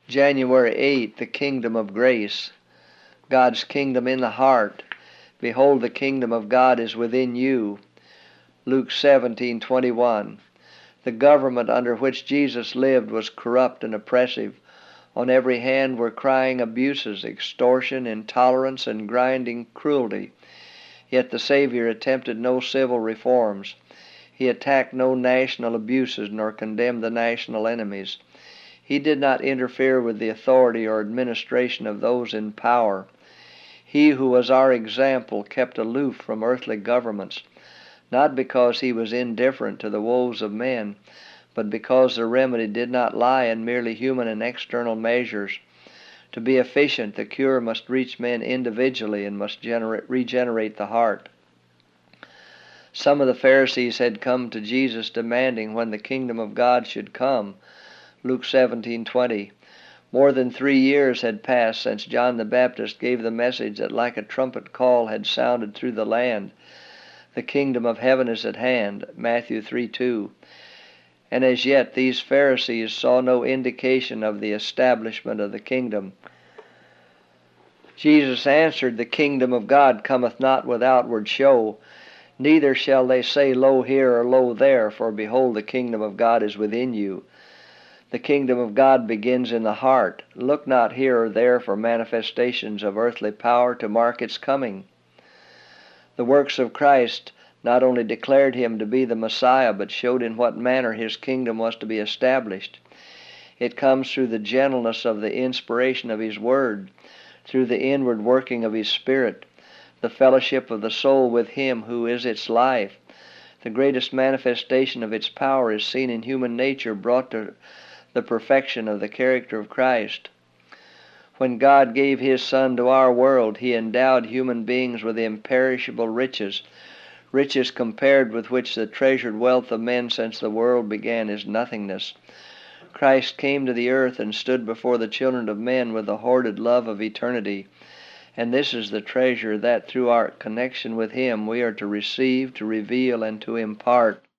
January 8, the kingdom of grace. God's kingdom in the heart. Behold, the kingdom of God is within you. Luke 17:21. The government under which Jesus lived was corrupt and oppressive. On every hand were crying abuses, extortion, intolerance, and grinding cruelty. Yet the Savior attempted no civil reforms. He attacked no national abuses nor condemned the national enemies. He did not interfere with the authority or administration of those in power. He who was our example kept aloof from earthly governments, not because he was indifferent to the woes of men, but because the remedy did not lie in merely human and external measures. To be efficient, the cure must reach men individually and must regenerate the heart. Some of the Pharisees had come to Jesus demanding when the kingdom of God should come. Luke 17:20. More than 3 years had passed since John the Baptist gave the message that like a trumpet call had sounded through the land. The kingdom of heaven is at hand. Matthew 3:2. And as yet these Pharisees saw no indication of the establishment of the kingdom. Jesus answered, The kingdom of God cometh not with outward show, neither shall they say, Lo here or lo there, for behold, the kingdom of God is within you. The kingdom of God begins in the heart. Look not here or there for manifestations of earthly power to mark its coming. The works of Christ not only declared him to be the Messiah, but showed in what manner his kingdom was to be established. It comes through the gentleness of the inspiration of his word, through the inward working of his Spirit, the fellowship of the soul with him who is its life. The greatest manifestation of its power is seen in human nature brought to the perfection of the character of Christ. When God gave his Son to our world, he endowed human beings with imperishable riches, riches compared with which the treasured wealth of men since the world began is nothingness. Christ came to the earth and stood before the children of men with the hoarded love of eternity. And this is the treasure that through our connection with him we are to receive, to reveal, and to impart.